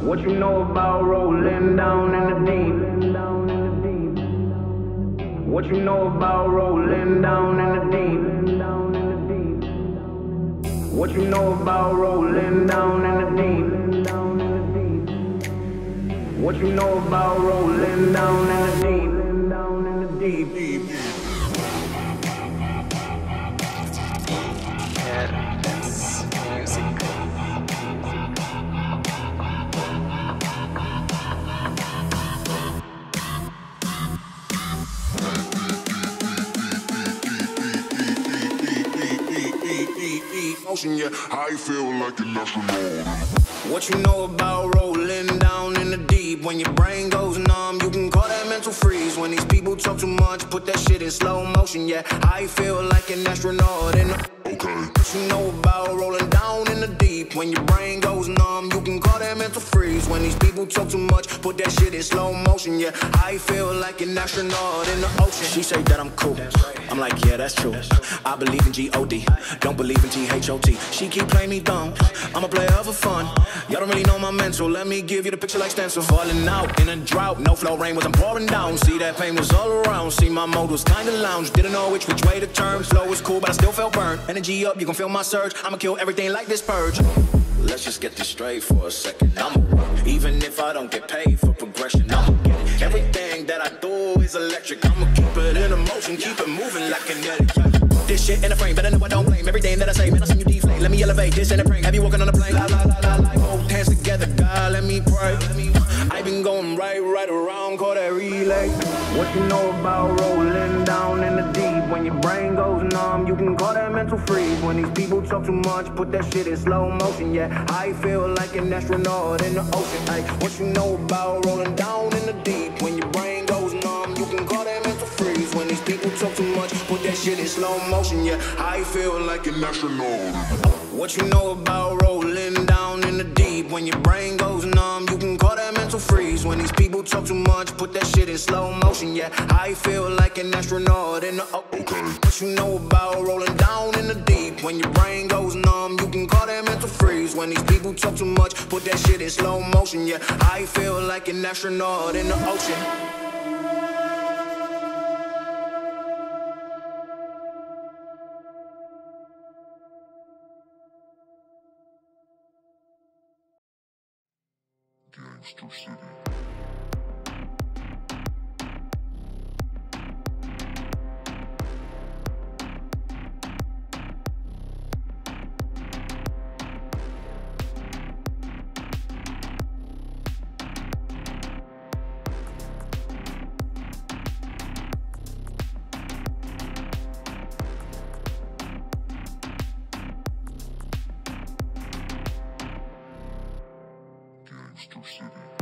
What you know about rolling down in the deep? What you know about rolling down in the deep? What you know about rolling down in the deep? What you know about rolling down in the deep? Motion, yeah, I feel like an astronaut. What you know about rolling down in the deep? When your brain goes numb, you can call that mental freeze. When these people talk too much, put that shit in slow motion, yeah, I feel like an astronaut in the... Okay. What you know about rolling down in the deep? When your brain goes numb, you can call that mental freeze. When these people talk too much, put that shit in slow motion, yeah, I feel like an astronaut in the ocean. She say that I'm cool, I'm like, yeah, that's true. I believe in G-O-D, don't believe in T-H-O-T. She keep playing me dumb, I'm a player for fun. Y'all don't really know my mental, let me give you the picture like stencil. Falling out in a drought, no flow, rain wasn't pouring down. See, that pain was all around, see, my mode was kinda lounge. Didn't know which way to turn, flow was cool, but I still felt burned. Energy up, you gon' feel my surge, I'ma kill everything like this purge. Let's just get this straight for a second. I'ma work, even if I don't get paid for progression. I'ma get it. Everything that I do is electric. I'ma keep it in motion, keep it moving like kinetic. This shit in a frame, better know I don't blame everything that I say. Man, I seen you deflate. Let me elevate this in a prank. Have you walking on a plane? La la la la la. Hold hands together, God, let me pray. I been going right around, call that relay. What you know about rolling down in the deep? When your brain goes numb, you can call that mental freeze. When these people talk too much, put that shit in slow motion, yeah, I feel like an astronaut in the ocean. Ay, what you know about rolling down in the deep? When your brain goes numb, you can call that mental freeze. When these people talk too much, put that shit in slow motion, yeah, I feel like an astronaut. What you know about rolling down in the deep? When your brain goes numb, you can call that mental freeze. When these people talk too much, put that shit in slow motion, yeah, I feel like an astronaut in the Okay. What you know about rolling down in the deep? When your brain goes numb, you can call that mental freeze. When these people talk too much, put that shit in slow motion, yeah, I feel like an astronaut in the ocean. Gangster City. Gangster City.